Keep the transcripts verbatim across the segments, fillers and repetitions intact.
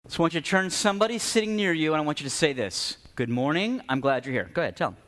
So I want you to turn to somebody sitting near you, and I want you to say this. Good morning. I'm glad you're here. Go ahead, tell them.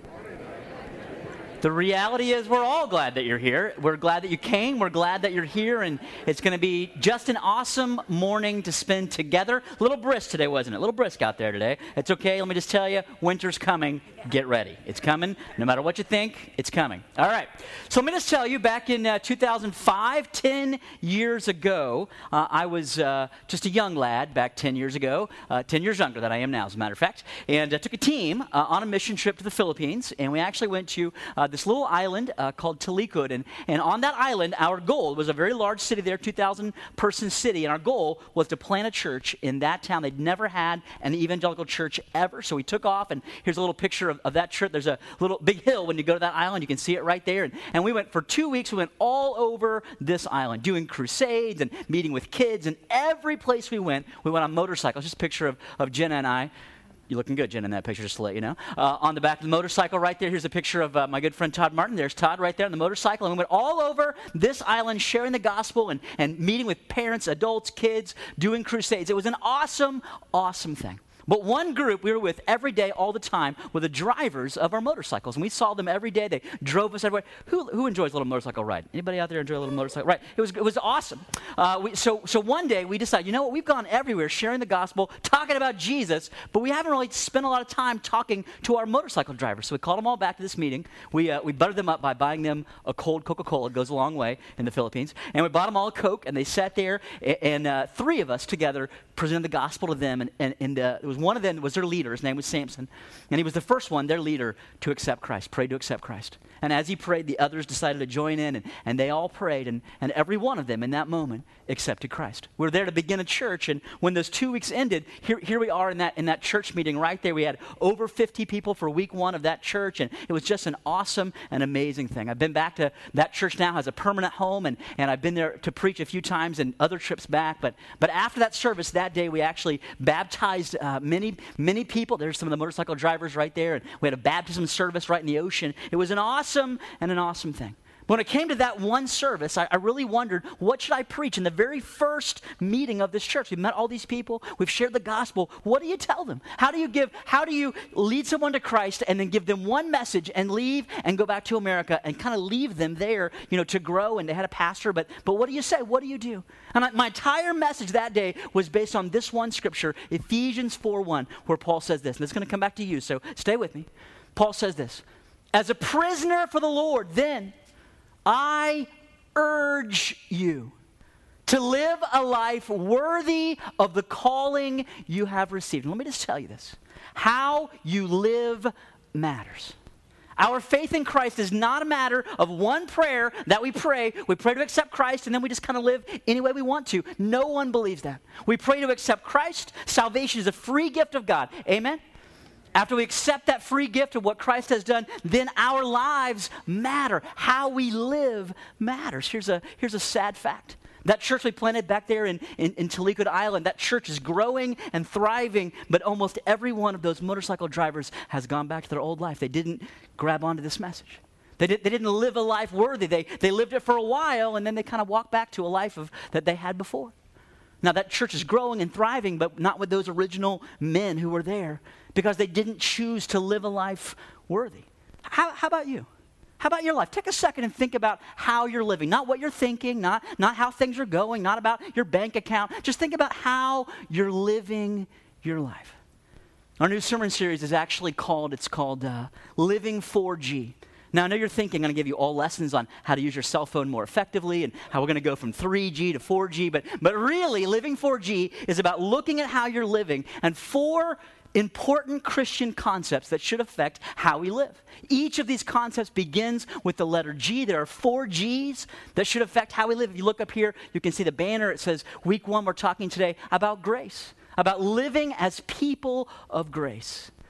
The reality is we're all glad that you're here. We're glad that you came. We're glad that you're here, and it's going to be just an awesome morning to spend together. A little brisk today, wasn't it? A little brisk out there today. It's okay. Let me just tell you, winter's coming. Get ready. It's coming. No matter what you think, it's coming. All right. So let me just tell you, back in uh, two thousand five, ten years ago, uh, I was uh, just a young lad back ten years ago, uh, ten years younger than I am now, as a matter of fact, and I uh, took a team uh, on a mission trip to the Philippines, and we actually went to uh, this little island uh, called Talikod, and, and on that island, our goal was a very large city there, two thousand person city, and our goal was to plant a church in that town. They'd never had an evangelical church ever, so we took off, and here's a little picture of, of that trip. There's a little big hill when you go to that island. You can see it right there, and, and we went for two weeks. We went all over this island, doing crusades and meeting with kids, and every place we went, we went on motorcycles. Just a picture of, of Jenna and I. You're looking good, Jen, in that picture, just to let you know. Uh, on the back of the motorcycle right there, here's a picture of uh, my good friend Todd Martin. There's Todd right there on the motorcycle. And we went all over this island sharing the gospel and, and meeting with parents, adults, kids, doing crusades. It was an awesome, awesome thing. But one group we were with every day, all the time, were the drivers of our motorcycles. And we saw them every day. They drove us everywhere. Who, who enjoys a little motorcycle ride? Anybody out there enjoy a little motorcycle ride? It was, it was awesome. Uh, we, so, so one day we decided, you know what? We've gone everywhere sharing the gospel, talking about Jesus, but we haven't really spent a lot of time talking to our motorcycle drivers. So we called them all back to this meeting. We, uh, we buttered them up by buying them a cold Coca-Cola. It goes a long way in the Philippines. And we bought them all a Coke, and they sat there, and, and uh, three of us together presented the gospel to them. And, and, and uh, it was one of them was their leader. His name was Samson. And he was the first one, their leader, to accept Christ, prayed to accept Christ. And as he prayed, the others decided to join in, and, and they all prayed, and, and every one of them in that moment accepted Christ. We were there to begin a church, and when those two weeks ended, here, here we are in that, in that church meeting right there. We had over fifty people for week one of that church, and it was just an awesome and amazing thing. I've been back to that church now, has a permanent home, and, and I've been there to preach a few times and other trips back. But, but after that service that day, we actually baptized uh, many, many people. There's some of the motorcycle drivers right there, and we had a baptism service right in the ocean. It was an awesome and an awesome thing. When it came to that one service, I, I really wondered, what should I preach in the very first meeting of this church? We've met all these people. We've shared the gospel. What do you tell them? How do you give, how do you lead someone to Christ and then give them one message and leave and go back to America and kind of leave them there, you know, to grow? And they had a pastor, but, but what do you say? What do you do? And I, my entire message that day was based on this one scripture, Ephesians four one, where Paul says this. And it's going to come back to you, so stay with me. Paul says this, as a prisoner for the Lord, then I urge you to live a life worthy of the calling you have received. And let me just tell you this. How you live matters. Our faith in Christ is not a matter of one prayer that we pray. We pray to accept Christ, and then we just kind of live any way we want to. No one believes that. We pray to accept Christ. Salvation is a free gift of God. Amen? After we accept that free gift of what Christ has done, then our lives matter. How we live matters. Here's a, here's a sad fact. That church we planted back there in, in, in Talikod Island, that church is growing and thriving, but almost every one of those motorcycle drivers has gone back to their old life. They didn't grab onto this message. They, did, they didn't live a life worthy. They, they lived it for a while, and then they kind of walked back to a life of, that they had before. Now, that church is growing and thriving, but not with those original men who were there, because they didn't choose to live a life worthy. How, how about you? How about your life? Take a second and think about how you're living. Not what you're thinking, not, not how things are going, not about your bank account. Just think about how you're living your life. Our new sermon series is actually called, it's called uh, Living four G. Now, I know you're thinking I'm going to give you all lessons on how to use your cell phone more effectively and how we're going to go from three G to four G, but, but really, Living four G is about looking at how you're living and four important Christian concepts that should affect how we live. Each of these concepts begins with the letter G. There are four G's that should affect how we live. If you look up here, you can see the banner. It says, week one, we're talking today about grace, about living as people of grace.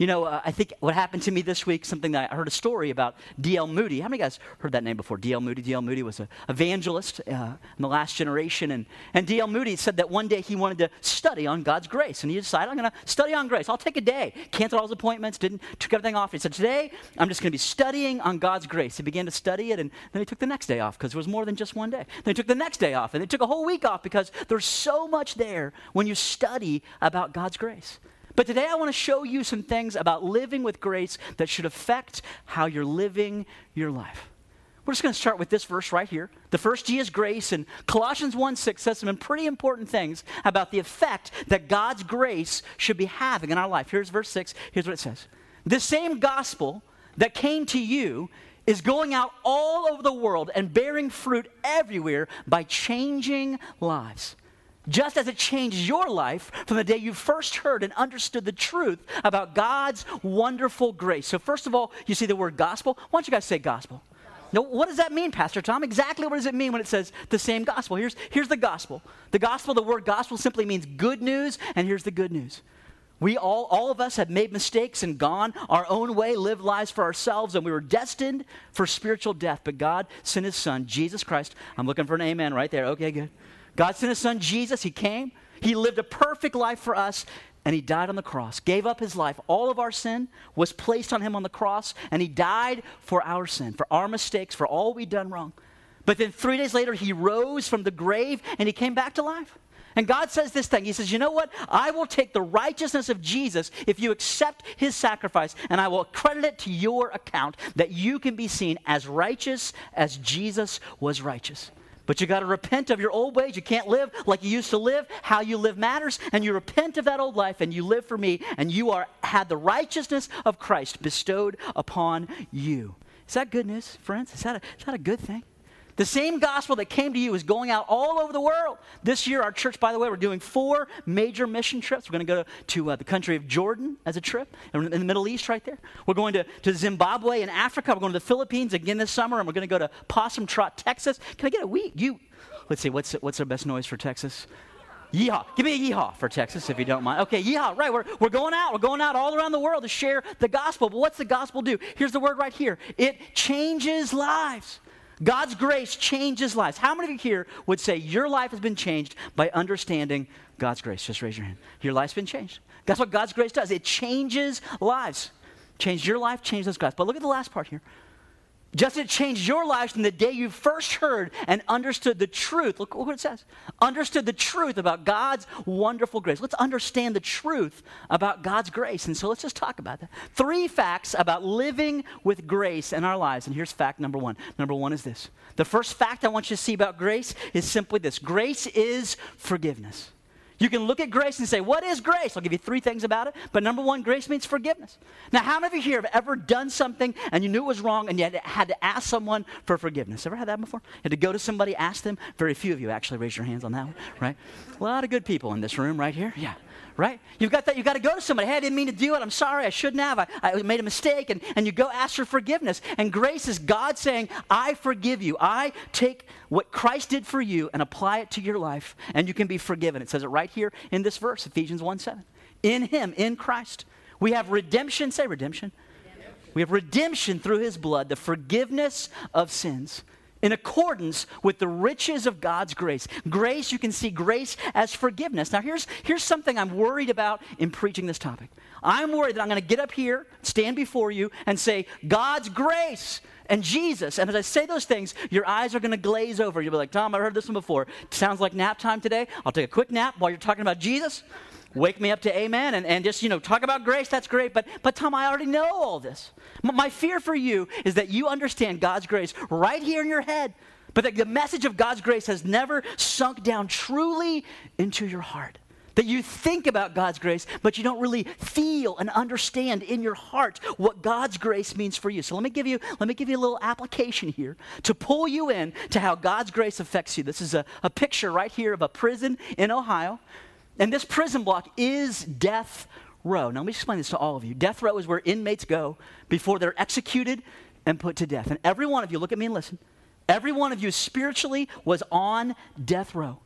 You know, uh, I think what happened to me this week, something that I heard a story about D L Moody. How many guys heard that name before? D L Moody. D L Moody was an evangelist uh, in the last generation. And, and D L Moody said that one day he wanted to study on God's grace. And he decided, I'm going to study on grace. I'll take a day. Canceled all his appointments, didn't, took everything off. He said, today, I'm just going to be studying on God's grace. He began to study it, and then he took the next day off because there was more than just one day. Then he took the next day off, and he took a whole week off because there's so much there when you study about God's grace. But today I want to show you some things about living with grace that should affect how you're living your life. We're just going to start with this verse right here. The first G is grace, and Colossians one six says some pretty important things about the effect that God's grace should be having in our life. Here's verse six. Here's what it says. The same gospel that came to you is going out all over the world and bearing fruit everywhere by changing lives. Just as it changed your life from the day you first heard and understood the truth about God's wonderful grace. So first of all, you see the word gospel. Why don't you guys say gospel? Now, what does that mean, Pastor Tom? Exactly what does it mean when it says the same gospel? Here's, here's the gospel. The gospel, the word gospel simply means good news, and here's the good news. We all, all of us have made mistakes and gone our own way, lived lives for ourselves, and we were destined for spiritual death. But God sent his son, Jesus Christ. I'm looking for an amen right there. Okay, good. God sent his son, Jesus. He came. He lived a perfect life for us, and he died on the cross, gave up his life. All of our sin was placed on him on the cross, and he died for our sin, for our mistakes, for all we'd done wrong. But then three days later, he rose from the grave, and he came back to life. And God says this thing. He says, you know what? I will take the righteousness of Jesus if you accept his sacrifice, and I will credit it to your account that you can be seen as righteous as Jesus was righteous. But you got to repent of your old ways. You can't live like you used to live. How you live matters. And you repent of that old life and you live for me. And you are had the righteousness of Christ bestowed upon you. Is that good news, friends? Is that a, is that a good thing? The same gospel that came to you is going out all over the world. This year, our church, by the way, we're doing four major mission trips. We're going to go to, to uh, the country of Jordan as a trip, in the Middle East right there. We're going to, to Zimbabwe and Africa. We're going to the Philippines again this summer, and we're going to go to Possum Trot, Texas. Can I get a week? You, let's see, what's what's our best noise for Texas? Yeehaw. Give me a yeehaw for Texas, if you don't mind. Okay, yeehaw. Right, we're, we're going out. We're going out all around the world to share the gospel. But what's the gospel do? Here's the word right here. It changes lives. God's grace changes lives. How many of you here would say your life has been changed by understanding God's grace? Just raise your hand. Your life's been changed. That's what God's grace does. It changes lives. Changed your life, changed those lives. But look at the last part here. Just as it changed your lives from the day you first heard and understood the truth. Look, look what it says. Understood the truth about God's wonderful grace. Let's understand the truth about God's grace. And so let's just talk about that. Three facts about living with grace in our lives. And here's fact number one. Number one is this. The first fact I want you to see about grace is simply this. Grace is forgiveness. You can look at grace and say, what is grace? I'll give you three things about it. But number one, grace means forgiveness. Now, how many of you here have ever done something and you knew it was wrong and you had to, had to ask someone for forgiveness? Ever had that before? You had to go to somebody, ask them? Very few of you actually raise your hands on that one, right? A lot of good people in this room right here. Yeah. Right? You've got that. You've got to go to somebody. Hey, I didn't mean to do it. I'm sorry. I shouldn't have. I, I made a mistake. And, and you go ask for forgiveness. And grace is God saying, I forgive you. I take what Christ did for you and apply it to your life, and you can be forgiven. It says it right here in this verse, Ephesians one seven. In him, in Christ, we have redemption. Say redemption. redemption. We have redemption through his blood, the forgiveness of sins, in accordance with the riches of God's grace. Grace, you can see grace as forgiveness. Now, here's, here's something I'm worried about in preaching this topic. I'm worried that I'm going to get up here, stand before you, and say, God's grace and Jesus. And as I say those things, your eyes are going to glaze over. You'll be like, Tom, I've heard this one before. Sounds like nap time today. I'll take a quick nap while you're talking about Jesus. Wake me up to amen and, and just, you know, talk about grace. That's great. But, but Tom, I already know all this. M- my fear for you is that you understand God's grace right here in your head, but that the message of God's grace has never sunk down truly into your heart. That you think about God's grace, but you don't really feel and understand in your heart what God's grace means for you. So let me give you, let me give you a little application here to pull you in to how God's grace affects you. This is a, a picture right here of a prison in Ohio. And this prison block is death row. Now, let me explain this to all of you. Death row is where inmates go before they're executed and put to death. And every one of you, look at me and listen, every one of you spiritually was on death row.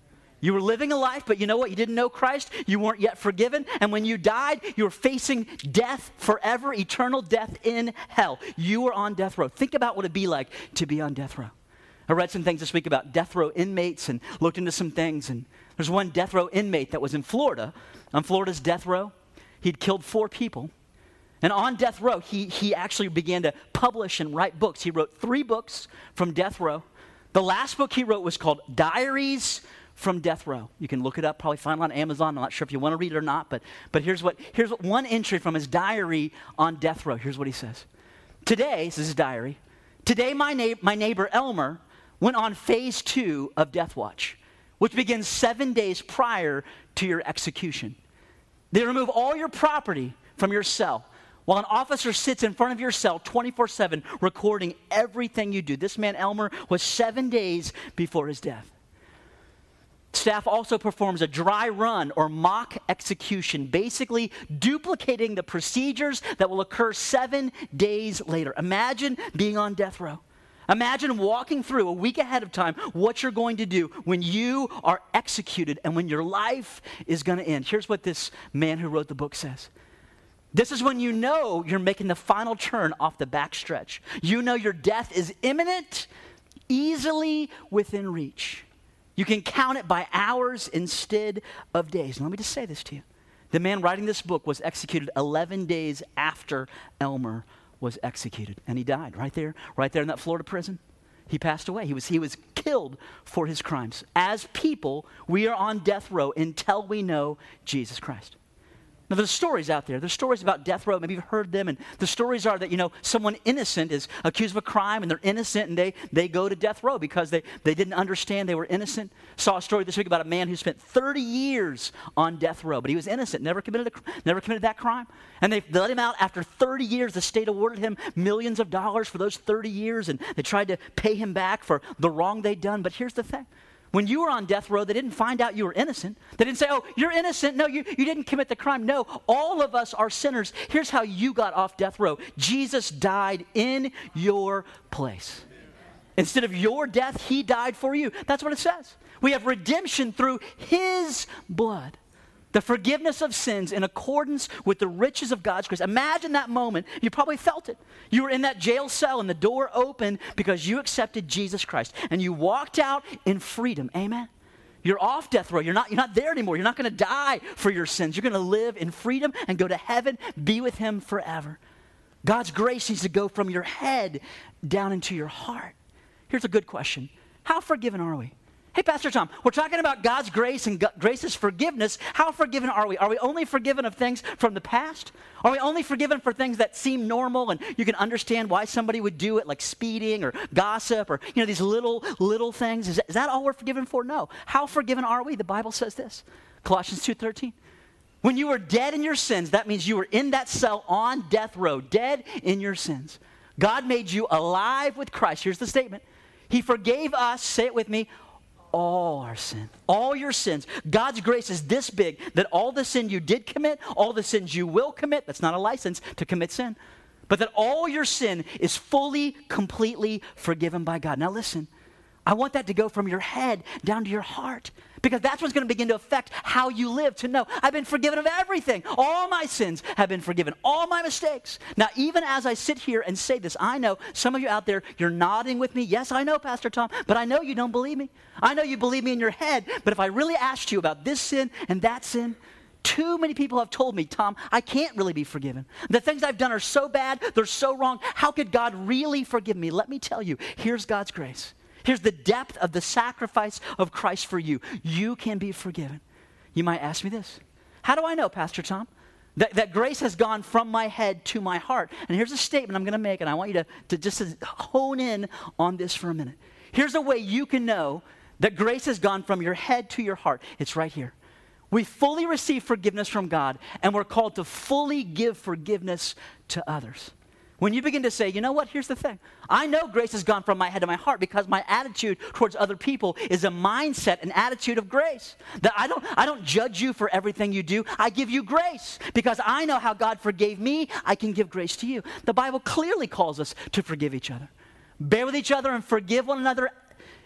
You were living a life, but you know what? You didn't know Christ. You weren't yet forgiven. And when you died, you were facing death forever, eternal death in hell. You were on death row. Think about what it'd be like to be on death row. I read some things this week about death row inmates and looked into some things. And there's one death row inmate that was in Florida, on Florida's death row. He'd killed four people. And on death row, he, he actually began to publish and write books. He wrote three books from death row. The last book he wrote was called Diaries from Death Row. You can look it up, probably find it on Amazon. I'm not sure if you want to read it or not, but, but here's what here's what, one entry from his diary on death row. Here's what he says. Today, this is his diary, today my, na- my neighbor Elmer went on phase two of Death Watch, which begins seven days prior to your execution. They remove all your property from your cell while an officer sits in front of your cell twenty-four seven recording everything you do. This man Elmer was seven days before his death. Staff also performs a dry run or mock execution, basically duplicating the procedures that will occur seven days later. Imagine being on death row. Imagine walking through a week ahead of time what you're going to do when you are executed and when your life is going to end. Here's what this man who wrote the book says. This is when you know you're making the final turn off the back stretch. You know your death is imminent, easily within reach. You can count it by hours instead of days. And let me just say this to you. The man writing this book was executed eleven days after Elmer was executed. And he died right there, right there in that Florida prison. He passed away. He was, he was killed for his crimes. As people, we are on death row until we know Jesus Christ. Now, there's stories out there. There's stories about death row. Maybe you've heard them. And the stories are that, you know, someone innocent is accused of a crime and they're innocent and they, they go to death row because they, they didn't understand they were innocent. Saw a story this week about a man who spent thirty years on death row, but he was innocent, never committed, a, never committed that crime. And they let him out after thirty years. The state awarded him millions of dollars for those thirty years, and they tried to pay him back for the wrong they'd done. But here's the thing. When you were on death row, they didn't find out you were innocent. They didn't say, oh, you're innocent. No, you, you didn't commit the crime. No, all of us are sinners. Here's how you got off death row. Jesus died in your place. Instead of your death, he died for you. That's what it says. We have redemption through his blood. The forgiveness of sins in accordance with the riches of God's grace. Imagine that moment. You probably felt it. You were in that jail cell and the door opened because you accepted Jesus Christ. And you walked out in freedom. Amen. You're off death row. You're not, you're not there anymore. You're not going to die for your sins. You're going to live in freedom and go to heaven, be with him forever. God's grace needs to go from your head down into your heart. Here's a good question. How forgiven are we? Hey, Pastor Tom, we're talking about God's grace and God, grace's forgiveness. How forgiven are we? Are we only forgiven of things from the past? Are we only forgiven for things that seem normal and you can understand why somebody would do it, like speeding or gossip or, you know, these little, little things? Is that, is that all we're forgiven for? No. How forgiven are we? The Bible says this, Colossians two thirteen. When you were dead in your sins, that means you were in that cell on death row, dead in your sins. God made you alive with Christ. Here's the statement. He forgave us, say it with me, all our sin, all your sins. God's grace is this big that all the sin you did commit, all the sins you will commit, that's not a license to commit sin, but that all your sin is fully, completely forgiven by God. Now listen, I want that to go from your head down to your heart, because that's what's going to begin to affect how you live, to know I've been forgiven of everything. All my sins have been forgiven, all my mistakes. Now, even as I sit here and say this, I know some of you out there, you're nodding with me. Yes, I know, Pastor Tom, but I know you don't believe me. I know you believe me in your head, but if I really asked you about this sin and that sin, too many people have told me, Tom, I can't really be forgiven. The things I've done are so bad, they're so wrong. How could God really forgive me? Let me tell you, here's God's grace. Here's the depth of the sacrifice of Christ for you. You can be forgiven. You might ask me this. How do I know, Pastor Tom, that, that grace has gone from my head to my heart? And here's a statement I'm going to make, and I want you to, to just to hone in on this for a minute. Here's a way you can know that grace has gone from your head to your heart. It's right here. We fully receive forgiveness from God, and we're called to fully give forgiveness to others. When you begin to say, you know what, here's the thing. I know grace has gone from my head to my heart because my attitude towards other people is a mindset, an attitude of grace. That I don't, I don't judge you for everything you do. I give you grace because I know how God forgave me. I can give grace to you. The Bible clearly calls us to forgive each other. Bear with each other and forgive one another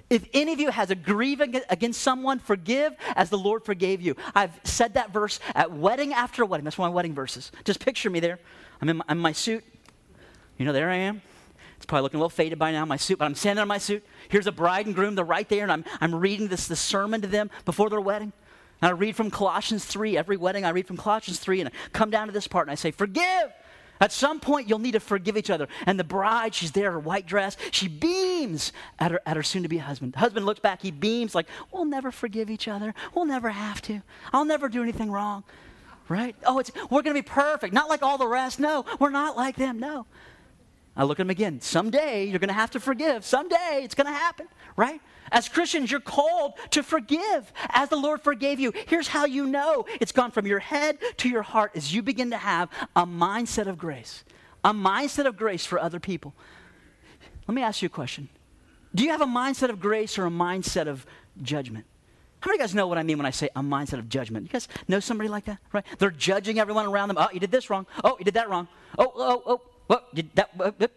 If any of you has a grievance against someone, forgive as the Lord forgave you. I've said that verse at wedding after wedding. That's one of my wedding verses. Just picture me there. I'm in my, I'm in my suit. You know, there I am. It's probably looking a little faded by now, my suit, but I'm standing in my suit. Here's a bride and groom. They're right there, and I'm, I'm reading this, this sermon to them before their wedding. And I read from Colossians three. Every wedding, I read from Colossians three, and I come down to this part, and I say, forgive. At some point, you'll need to forgive each other. And the bride, she's there in her white dress. She beams at her, at her soon-to-be husband. The husband looks back. He beams like, we'll never forgive each other. We'll never have to. I'll never do anything wrong. Right? Oh, it's, we're going to be perfect. Not like all the rest. No, we're not like them. No. I look at him again. Someday, you're going to have to forgive. Someday, it's going to happen. Right? As Christians, you're called to forgive as the Lord forgave you. Here's how you know it's gone from your head to your heart as you begin to have a mindset of grace. A mindset of grace for other people. Let me ask you a question. Do you have a mindset of grace or a mindset of judgment? How many of you guys know what I mean when I say a mindset of judgment? You guys know somebody like that, right? They're judging everyone around them. Oh, you did this wrong. Oh, you did that wrong. Oh, oh, oh, what? Did that? Uh, uh.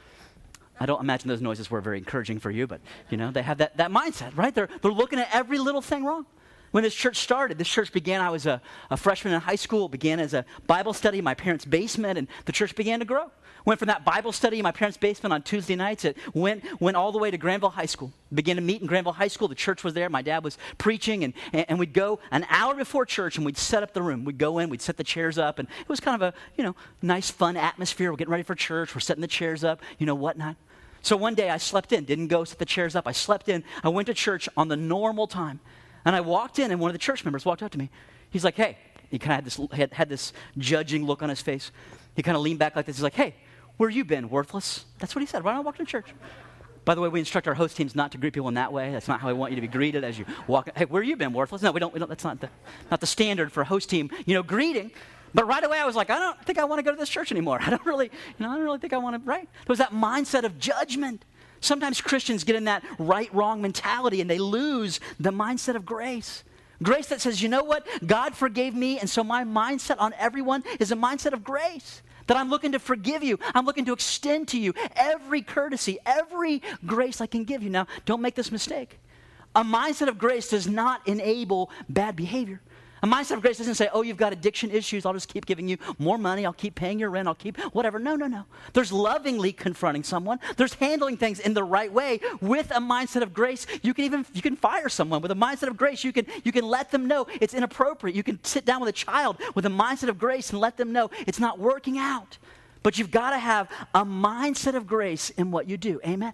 I don't imagine those noises were very encouraging for you, but, you know, they have that, that mindset, right? They're, they're looking at every little thing wrong. When this church started, this church began, I was a, a freshman in high school. It began as a Bible study in my parents' basement, and the church began to grow. Went from that Bible study in my parents' basement on Tuesday nights. It went, went all the way to Granville High School. Began to meet in Granville High School. The church was there. My dad was preaching, and, and, and we'd go an hour before church, and we'd set up the room. We'd go in, we'd set the chairs up, and it was kind of a, you know, nice, fun atmosphere. We're getting ready for church. We're setting the chairs up, you know, whatnot. So one day I slept in, didn't go set the chairs up. I slept in. I went to church on the normal time. And I walked in, and one of the church members walked up to me. He's like, hey. He kind of had this, had, had this judging look on his face. He kind of leaned back like this. He's like, hey, where you been, worthless? That's what he said. Why don't I walk to church? By the way, we instruct our host teams not to greet people in that way. That's not how we want you to be greeted as you walk. Hey, where you been, worthless? No, we don't. We don't that's not the, not the standard for a host team, you know, greeting. But right away, I was like, I don't think I want to go to this church anymore. I don't really, you know, I don't really think I want to, right? There was that mindset of judgment. Sometimes Christians get in that right-wrong mentality, and they lose the mindset of grace. Grace that says, you know what? God forgave me, and so my mindset on everyone is a mindset of grace. That I'm looking to forgive you. I'm looking to extend to you every courtesy, every grace I can give you. Now, don't make this mistake. A mindset of grace does not enable bad behavior. A mindset of grace doesn't say, oh, you've got addiction issues. I'll just keep giving you more money. I'll keep paying your rent. I'll keep whatever. No, no, no. There's lovingly confronting someone. There's handling things in the right way with a mindset of grace. You can even, you can fire someone with a mindset of grace. You can, you can let them know it's inappropriate. You can sit down with a child with a mindset of grace and let them know it's not working out. But you've got to have a mindset of grace in what you do. Amen?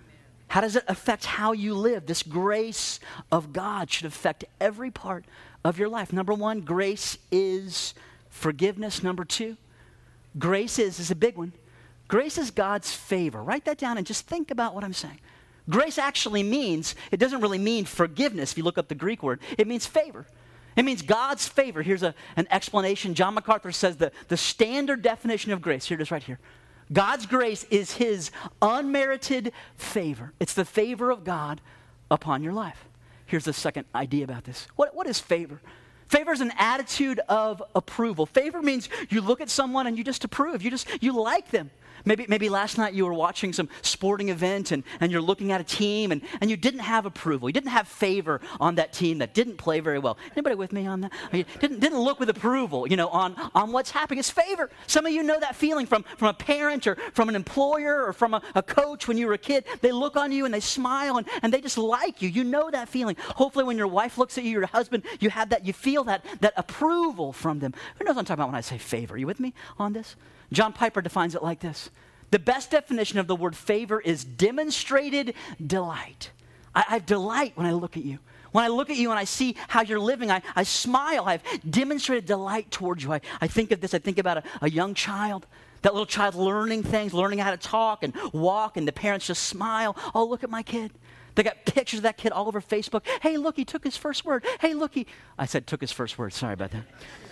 How does it affect how you live? This grace of God should affect every part of your life. Number one, grace is forgiveness. Number two, grace is, is a big one. Grace is God's favor. Write that down and just think about what I'm saying. Grace actually means, it doesn't really mean forgiveness if you look up the Greek word. It means favor. It means God's favor. Here's a, an explanation. John MacArthur says the, the standard definition of grace. Here it is right here. God's grace is his unmerited favor. It's the favor of God upon your life. Here's the second idea about this. What, what is favor? Favor is an attitude of approval. Favor means you look at someone and you just approve. You just, you like them. Maybe, maybe last night you were watching some sporting event and, and you're looking at a team and, and you didn't have approval. You didn't have favor on that team that didn't play very well. Anybody with me on that? You didn't, didn't look with approval, you know, on, on what's happening. It's favor. Some of you know that feeling from, from a parent or from an employer or from a, a coach when you were a kid. They look on you and they smile and, and they just like you. You know that feeling. Hopefully when your wife looks at you, your husband, you have that, you feel that, that approval from them. Who knows what I'm talking about when I say favor? Are you with me on this? John Piper defines it like this. The best definition of the word favor is demonstrated delight. I, I delight when I look at you. When I look at you and I see how you're living, I, I smile. I have demonstrated delight towards you. I, I think of this. I think about a, a young child, that little child learning things, learning how to talk and walk, and the parents just smile. Oh, look at my kid. They got pictures of that kid all over Facebook. Hey, look, he took his first word. Hey, look, he, I said took his first word. Sorry about that.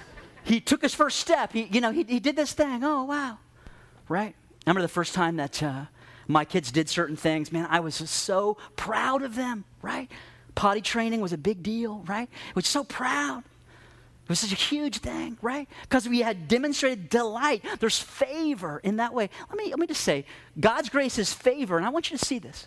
He took his first step. He, you know, he, he did this thing. Oh, wow. Right? I remember the first time that uh, my kids did certain things. Man, I was just so proud of them, right? Potty training was a big deal, right? I was so proud. It was such a huge thing, right? Because we had demonstrated delight. There's favor in that way. Let me, let me just say, God's grace is favor, and I want you to see this.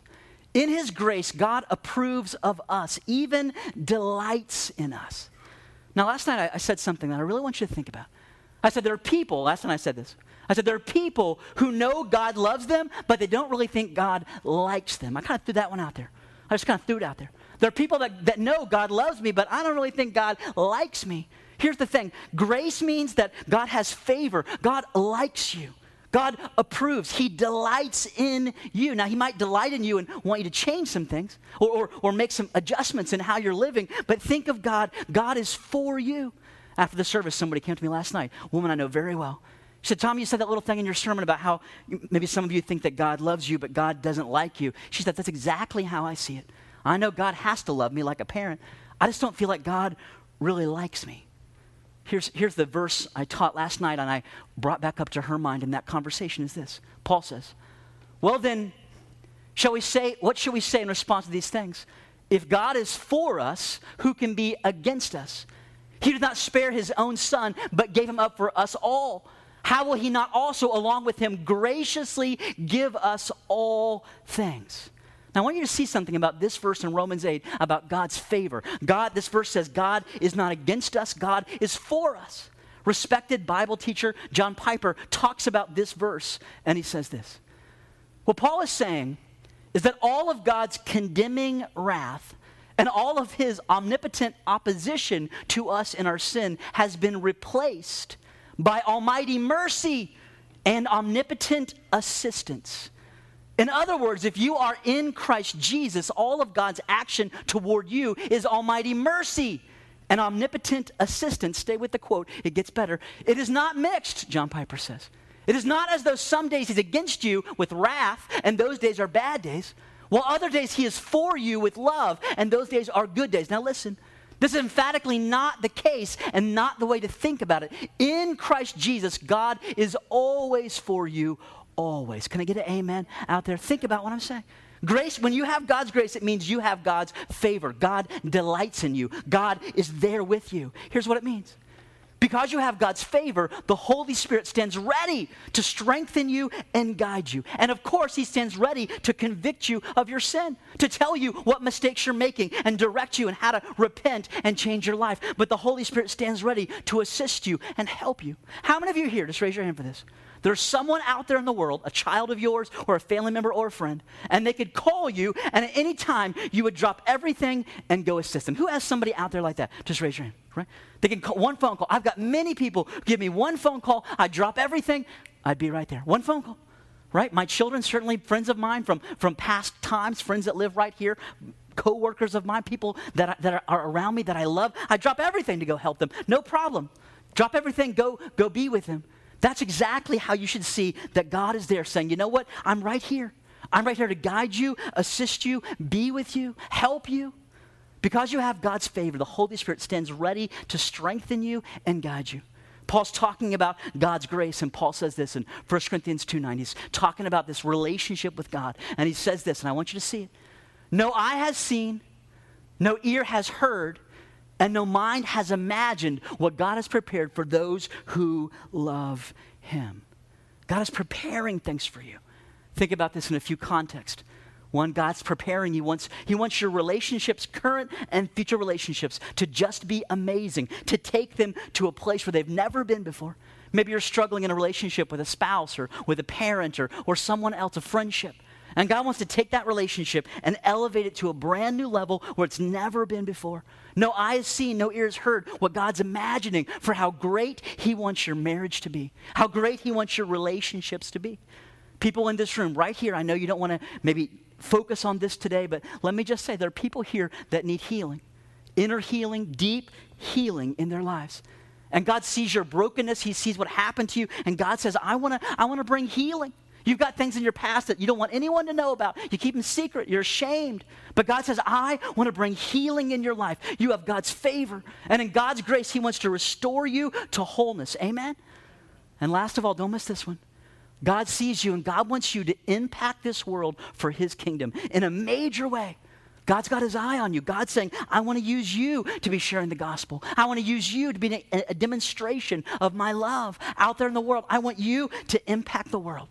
In his grace, God approves of us, even delights in us. Now, last night I, I said something that I really want you to think about. I said there are people, last night I said this, I said there are people who know God loves them, but they don't really think God likes them. I kind of threw that one out there. I just kind of threw it out there. There are people that, that know God loves me, but I don't really think God likes me. Here's the thing. Grace means that God has favor. God likes you. God approves. He delights in you. Now, he might delight in you and want you to change some things or, or, or make some adjustments in how you're living, but think of God. God is for you. After the service, somebody came to me last night, a woman I know very well. She said, Tom, you said that little thing in your sermon about how maybe some of you think that God loves you, but God doesn't like you. She said, that's exactly how I see it. I know God has to love me like a parent. I just don't feel like God really likes me. Here's, here's the verse I taught last night and I brought back up to her mind in that conversation is this. Paul says, well then, shall we say, what should we say in response to these things? If God is for us, who can be against us? He did not spare his own son, but gave him up for us all. How will he not also, along with him, graciously give us all things? Now, I want you to see something about this verse in Romans eight about God's favor. God, this verse says God is not against us. God is for us. Respected Bible teacher John Piper talks about this verse, and he says this. What Paul is saying is that all of God's condemning wrath and all of his omnipotent opposition to us in our sin has been replaced by almighty mercy and omnipotent assistance. In other words, if you are in Christ Jesus, all of God's action toward you is almighty mercy and omnipotent assistance. Stay with the quote. It gets better. It is not mixed, John Piper says. It is not as though some days he's against you with wrath, and those days are bad days, while other days he is for you with love, and those days are good days. Now listen, this is emphatically not the case and not the way to think about it. In Christ Jesus, God is always for you, always. Can I get an amen out there? Think about what I'm saying. Grace, when you have God's grace, it means you have God's favor. God delights in you. God is there with you. Here's what it means. Because you have God's favor, the Holy Spirit stands ready to strengthen you and guide you. And of course, he stands ready to convict you of your sin, to tell you what mistakes you're making and direct you and how to repent and change your life. But the Holy Spirit stands ready to assist you and help you. How many of you here, just raise your hand for this, there's someone out there in the world, a child of yours or a family member or a friend, and they could call you, and at any time, you would drop everything and go assist them. Who has somebody out there like that? Just raise your hand, right? They can call one phone call. I've got many people give me one phone call. I'd drop everything. I'd be right there. One phone call, right? My children, certainly friends of mine from, from past times, friends that live right here, co-workers of mine, people that, I, that are around me that I love. I drop everything to go help them. No problem. Drop everything, go, go be with them. That's exactly how you should see that God is there saying, you know what? I'm right here. I'm right here to guide you, assist you, be with you, help you. Because you have God's favor, the Holy Spirit stands ready to strengthen you and guide you. Paul's talking about God's grace, and Paul says this in First Corinthians two nine. He's talking about this relationship with God, and he says this, and I want you to see it. No eye has seen, no ear has heard, and no mind has imagined what God has prepared for those who love him. God is preparing things for you. Think about this in a few contexts. One, God's preparing. He wants, he wants your relationships, current and future relationships, to just be amazing, to take them to a place where they've never been before. Maybe you're struggling in a relationship with a spouse or with a parent or, or someone else, a friendship. And God wants to take that relationship and elevate it to a brand new level where it's never been before. No eye has seen, no ear has heard what God's imagining for how great he wants your marriage to be, how great he wants your relationships to be. People in this room right here, I know you don't want to maybe focus on this today, but let me just say there are people here that need healing, inner healing, deep healing in their lives. And God sees your brokenness. He sees what happened to you. And God says, I want to I want to bring healing. You've got things in your past that you don't want anyone to know about. You keep them secret. You're ashamed. But God says, I want to bring healing in your life. You have God's favor. And in God's grace, he wants to restore you to wholeness. Amen? And last of all, don't miss this one. God sees you, and God wants you to impact this world for his kingdom in a major way. God's got his eye on you. God's saying, I want to use you to be sharing the gospel. I want to use you to be a, a demonstration of my love out there in the world. I want you to impact the world.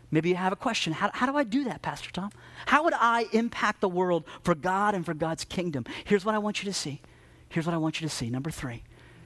Maybe you have a question. How, how do I do that, Pastor Tom? How would I impact the world for God and for God's kingdom? Here's what I want you to see. Here's what I want you to see. Number three.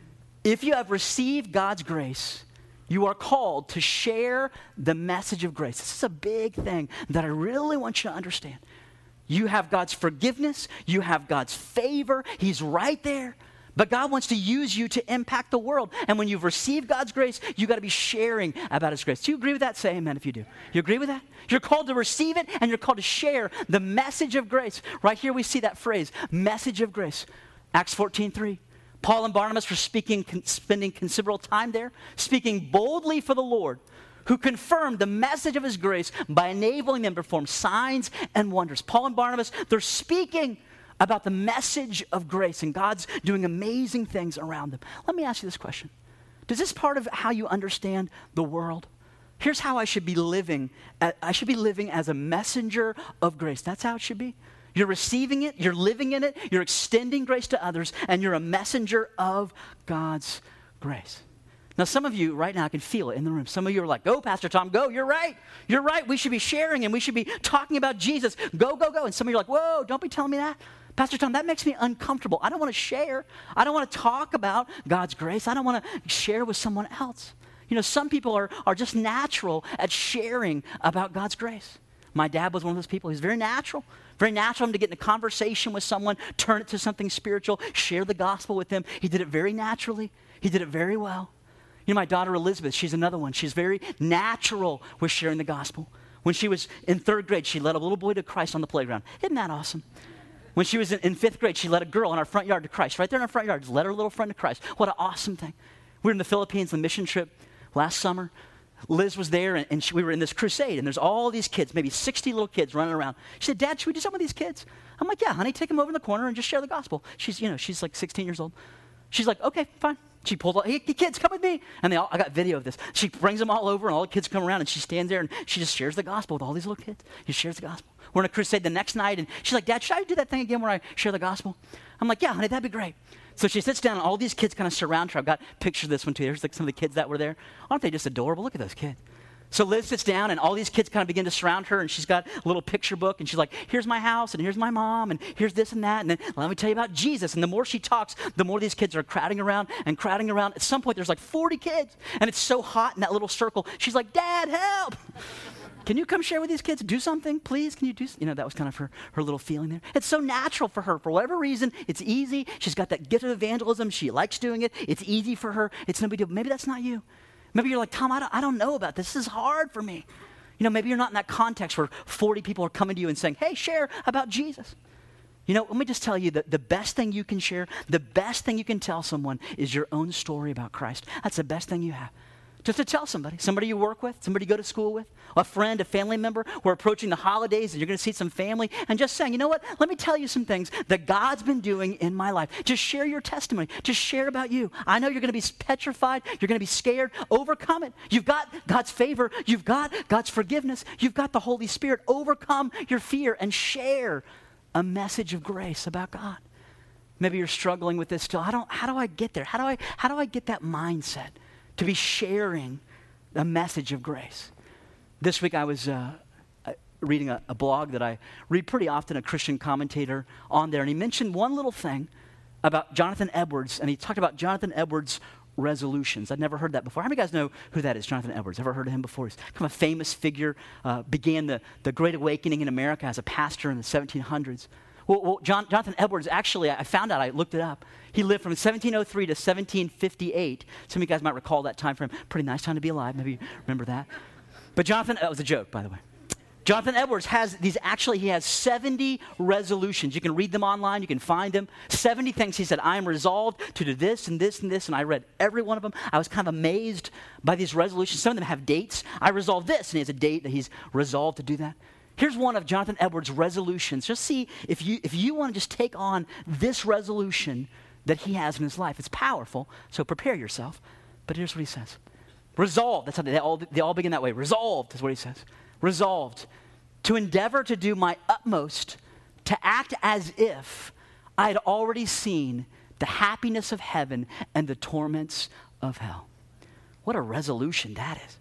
If you have received God's grace, you are called to share the message of grace. This is a big thing that I really want you to understand. You have God's forgiveness. You have God's favor. He's right there. But God wants to use you to impact the world. And when you've received God's grace, you got to be sharing about his grace. Do you agree with that? Say amen if you do. You agree with that? You're called to receive it, and you're called to share the message of grace. Right here we see that phrase, message of grace. Acts fourteen three. Paul and Barnabas were speaking, spending considerable time there, speaking boldly for the Lord, who confirmed the message of his grace by enabling them to perform signs and wonders. Paul and Barnabas, they're speaking about the message of grace, and God's doing amazing things around them. Let me ask you this question. Does this part of how you understand the world? Here's how I should be living. I should be living as a messenger of grace. That's how it should be. You're receiving it, you're living in it, you're extending grace to others, and you're a messenger of God's grace. Now, some of you right now, I can feel it in the room. Some of you are like, go, Pastor Tom, go. You're right. You're right. We should be sharing and we should be talking about Jesus. Go, go, go. And some of you are like, whoa, don't be telling me that. Pastor Tom, that makes me uncomfortable. I don't want to share. I don't want to talk about God's grace. I don't want to share with someone else. You know, some people are, are just natural at sharing about God's grace. My dad was one of those people. He's very natural. Very natural for him to get in a conversation with someone, turn it to something spiritual, share the gospel with them. He did it very naturally. He did it very well. You know, my daughter Elizabeth, she's another one. She's very natural with sharing the gospel. When she was in third grade, she led a little boy to Christ on the playground. Isn't that awesome? When she was in, in fifth grade, she led a girl in our front yard to Christ. Right there in our front yard, just led her little friend to Christ. What an awesome thing. We were in the Philippines on a mission trip last summer. Liz was there, and, and she, we were in this crusade, and there's all these kids, maybe sixty little kids running around. She said, Dad, should we do something with these kids? I'm like, yeah, honey, take them over in the corner and just share the gospel. She's, you know, she's like sixteen years old. She's like, okay, fine. She pulls out, hey, kids, come with me. And they all, I got video of this. She brings them all over, and all the kids come around, and she stands there, and she just shares the gospel with all these little kids. She shares the gospel. We're in a crusade the next night, and she's like, Dad, should I do that thing again where I share the gospel? I'm like, yeah, honey, that'd be great. So she sits down, and all these kids kind of surround her. I've got pictures of this one, too. There's like some of the kids that were there. Aren't they just adorable? Look at those kids. So Liz sits down, and all these kids kind of begin to surround her, and she's got a little picture book, and she's like, here's my house, and here's my mom, and here's this and that, and then let me tell you about Jesus. And the more she talks, the more these kids are crowding around and crowding around. At some point, there's like forty kids, and it's so hot in that little circle. She's like, Dad, help. Can you come share with these kids? Do something, please? Can you do something? You know, that was kind of her, her little feeling there. It's so natural for her. For whatever reason, it's easy. She's got that gift of evangelism. She likes doing it. It's easy for her. It's no big deal. Maybe that's not you. Maybe you're like, Tom, I don't, I don't know about this. This is hard for me. You know, maybe you're not in that context where forty people are coming to you and saying, hey, share about Jesus. You know, let me just tell you that the best thing you can share, the best thing you can tell someone is your own story about Christ. That's the best thing you have. Just to tell somebody, somebody you work with, somebody you go to school with, a friend, a family member. We're approaching the holidays and you're going to see some family, and just saying, you know what, let me tell you some things that God's been doing in my life. Just share your testimony. Just share about you. I know you're going to be petrified. You're going to be scared. Overcome it. You've got God's favor. You've got God's forgiveness. You've got the Holy Spirit. Overcome your fear and share a message of grace about God. Maybe you're struggling with this still. I don't, how do I get there? How do I, how do I get that mindset to be sharing a message of grace? This week I was uh, reading a, a blog that I read pretty often, a Christian commentator on there, and he mentioned one little thing about Jonathan Edwards, and he talked about Jonathan Edwards' resolutions. I'd never heard that before. How many of you guys know who that is, Jonathan Edwards? Ever heard of him before? He's kind of a famous figure, uh, began the, the Great Awakening in America as a pastor in the seventeen hundreds. Well, well John, Jonathan Edwards, actually, I found out, I looked it up. He lived from seventeen oh three to seventeen fifty-eight. Some of you guys might recall that time frame. Pretty nice time to be alive. Maybe you remember that. But Jonathan, that was a joke, by the way. Jonathan Edwards has these, actually, he has seventy resolutions. You can read them online. You can find them. seventy things. He said, I am resolved to do this and this and this. And I read every one of them. I was kind of amazed by these resolutions. Some of them have dates. I resolved this, and he has a date that he's resolved to do that. Here's one of Jonathan Edwards' resolutions. Just see if you if you want to just take on this resolution that he has in his life. It's powerful, so prepare yourself. But here's what he says. Resolved. That's how they all, they all begin that way. Resolved is what he says. Resolved to endeavor to do my utmost to act as if I had already seen the happiness of heaven and the torments of hell. What a resolution that is.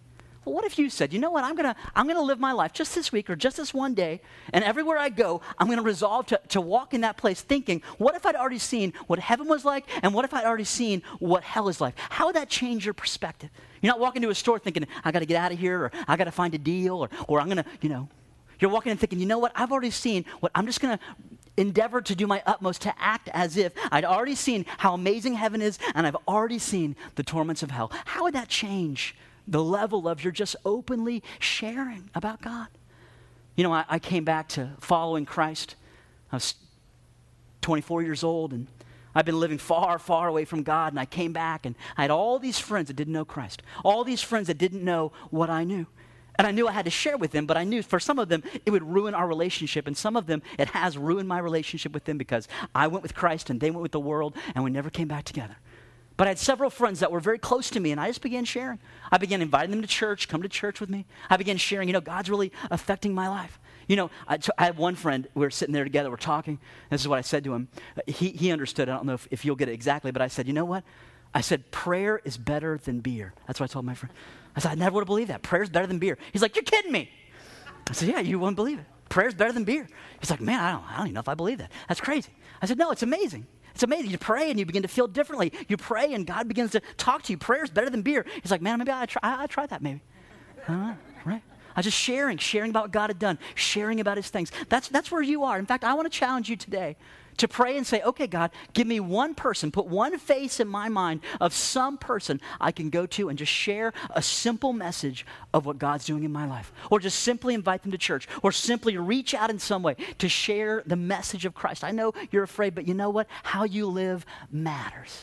well, what if you said, you know what, I'm going to I'm gonna live my life just this week or just this one day, and everywhere I go, I'm going to resolve to, to walk in that place thinking, what if I'd already seen what heaven was like, and what if I'd already seen what hell is like? How would that change your perspective? You're not walking to a store thinking, I got to get out of here, or I got to find a deal, or, or I'm going to, you know, you're walking in thinking, you know what, I've already seen what, I'm just going to endeavor to do my utmost to act as if I'd already seen how amazing heaven is, and I've already seen the torments of hell. How would that change the level of your just openly sharing about God? You know, I, I came back to following Christ. I was twenty-four years old, and I've been living far, far away from God, and I came back, and I had all these friends that didn't know Christ, all these friends that didn't know what I knew. And I knew I had to share with them, but I knew for some of them, it would ruin our relationship. And some of them, it has ruined my relationship with them because I went with Christ and they went with the world, and we never came back together. But I had several friends that were very close to me, and I just began sharing. I began inviting them to church, come to church with me. I began sharing, you know, God's really affecting my life. You know, I, t- I had one friend, we were sitting there together, we're talking. This is what I said to him. He, he understood. I don't know if, if you'll get it exactly, but I said, you know what? I said, prayer is better than beer. That's what I told my friend. I said, I never would have believed that. Prayer's better than beer. He's like, you're kidding me. I said, yeah, you wouldn't believe it. Prayer's better than beer. He's like, man, I don't, I don't even know if I believe that. That's crazy. I said, no, it's amazing. It's amazing. You pray and you begin to feel differently. You pray and God begins to talk to you. Prayer's better than beer. He's like, man, maybe I try, I, I try that maybe. Uh, right? I was just sharing, sharing about what God had done, sharing about his things. That's, that's where you are. In fact, I want to challenge you today to pray and say, okay, God, give me one person, put one face in my mind of some person I can go to and just share a simple message of what God's doing in my life. Or just simply invite them to church. Or simply reach out in some way to share the message of Christ. I know you're afraid, but you know what? How you live matters.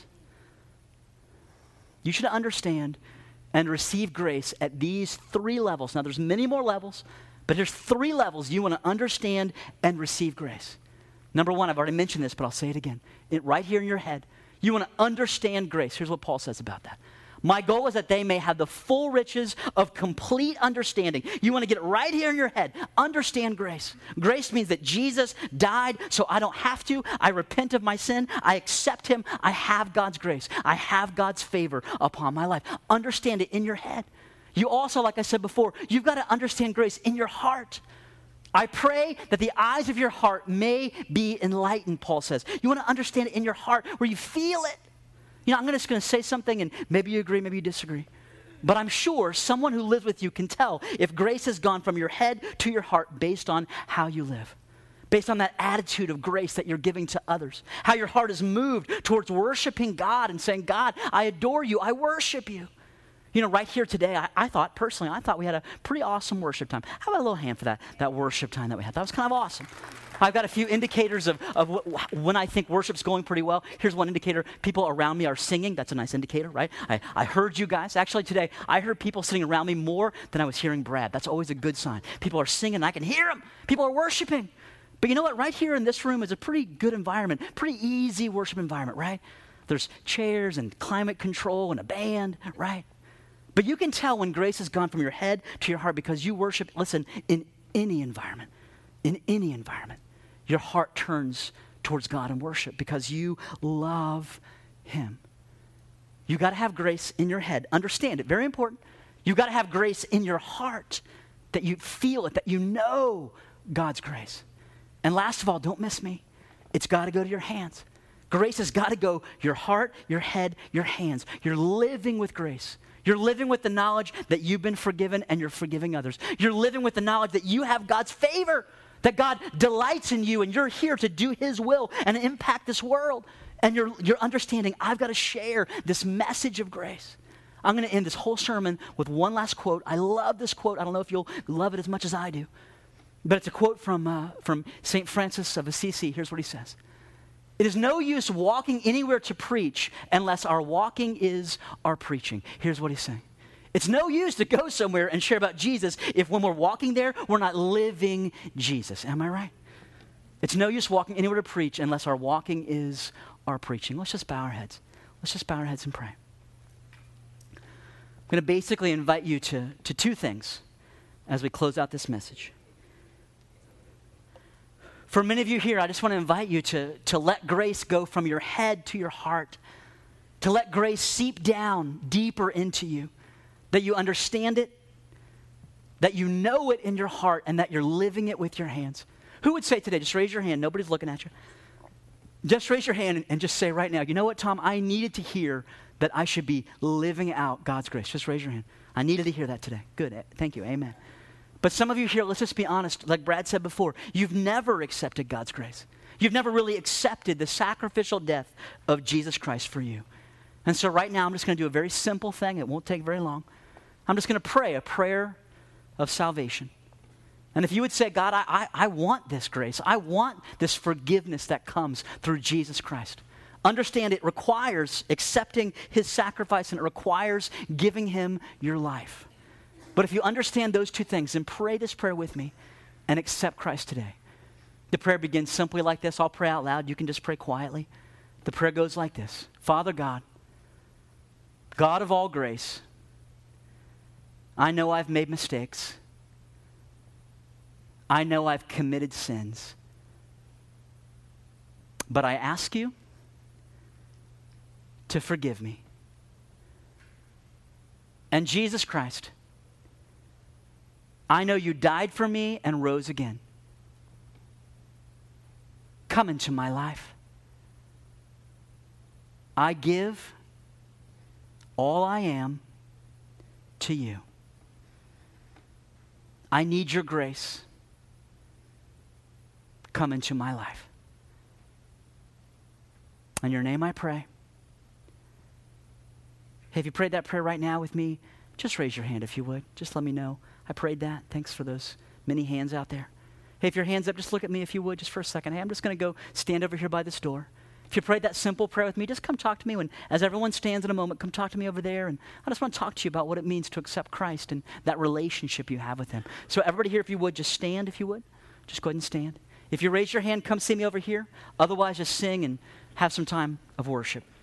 You should understand and receive grace at these three levels. Now, there's many more levels, but there's three levels you want to understand and receive grace. Number one, I've already mentioned this, but I'll say it again. It, right here in your head, you want to understand grace. Here's what Paul says about that. My goal is that they may have the full riches of complete understanding. You want to get it right here in your head. Understand grace. Grace means that Jesus died so I don't have to. I repent of my sin. I accept him. I have God's grace. I have God's favor upon my life. Understand it in your head. You also, like I said before, you've got to understand grace in your heart. I pray that the eyes of your heart may be enlightened, Paul says. You want to understand it in your heart where you feel it. You know, I'm just going to say something and maybe you agree, maybe you disagree. But I'm sure someone who lives with you can tell if grace has gone from your head to your heart based on how you live. Based on that attitude of grace that you're giving to others. How your heart is moved towards worshiping God and saying, God, I adore you, I worship you. You know, right here today, I, I thought, personally, I thought we had a pretty awesome worship time. How about a little hand for that, that worship time that we had? That was kind of awesome. I've got a few indicators of, of wh- when I think worship's going pretty well. Here's one indicator. People around me are singing. That's a nice indicator, right? I, I heard you guys. Actually, today, I heard people sitting around me more than I was hearing Brad. That's always a good sign. People are singing, and I can hear them. People are worshiping. But you know what? Right here in this room is a pretty good environment, pretty easy worship environment, right? There's chairs and climate control and a band, right? But you can tell when grace has gone from your head to your heart because you worship, listen, in any environment, in any environment, your heart turns towards God and worship because you love him. You got to have grace in your head. Understand it, very important. You got to have grace in your heart that you feel it, that you know God's grace. And last of all, don't miss me. It's got to go to your hands. Grace has got to go your heart, your head, your hands. You're living with grace. You're living with the knowledge that you've been forgiven and you're forgiving others. You're living with the knowledge that you have God's favor, that God delights in you and you're here to do his will and impact this world. And you're, you're understanding, I've got to share this message of grace. I'm going to end this whole sermon with one last quote. I love this quote. I don't know if you'll love it as much as I do. But it's a quote from, uh, from Saint Francis of Assisi. Here's what he says. It is no use walking anywhere to preach unless our walking is our preaching. Here's what he's saying. It's no use to go somewhere and share about Jesus if when we're walking there, we're not living Jesus. Am I right? It's no use walking anywhere to preach unless our walking is our preaching. Let's just bow our heads. Let's just bow our heads and pray. I'm going to basically invite you to, to two things as we close out this message. For many of you here, I just want to invite you to, to let grace go from your head to your heart, to let grace seep down deeper into you, that you understand it, that you know it in your heart and that you're living it with your hands? Who would say today, just raise your hand, nobody's looking at you. Just raise your hand and, and just say right now, you know what, Tom, I needed to hear that I should be living out God's grace. Just raise your hand. I needed to hear that today. Good, thank you, amen. But some of you here, let's just be honest, like Brad said before, you've never accepted God's grace. You've never really accepted the sacrificial death of Jesus Christ for you. And so right now, I'm just going to do a very simple thing. It won't take very long. I'm just going to pray a prayer of salvation. And if you would say, God, I, I, I want this grace. I want this forgiveness that comes through Jesus Christ. Understand it requires accepting his sacrifice, and it requires giving him your life. But if you understand those two things, then pray this prayer with me and accept Christ today. The prayer begins simply like this. I'll pray out loud. You can just pray quietly. The prayer goes like this. Father God, God of all grace, I know I've made mistakes. I know I've committed sins. But I ask you to forgive me. And Jesus Christ, I know you died for me and rose again. Come into my life. I give all I am to you. I need your grace. Come into my life. In your name I pray. Hey, if you prayed that prayer right now with me, just raise your hand if you would. Just let me know. I prayed that. Thanks for those many hands out there. Hey, if your hand's up, just look at me if you would, just for a second. Hey, I'm just going to go stand over here by this door. If you prayed that simple prayer with me, just come talk to me. When, as everyone stands in a moment, come talk to me over there. And I just want to talk to you about what it means to accept Christ and that relationship you have with him. So everybody here, if you would, just stand if you would. Just go ahead and stand. If you raise your hand, come see me over here. Otherwise, just sing and have some time of worship.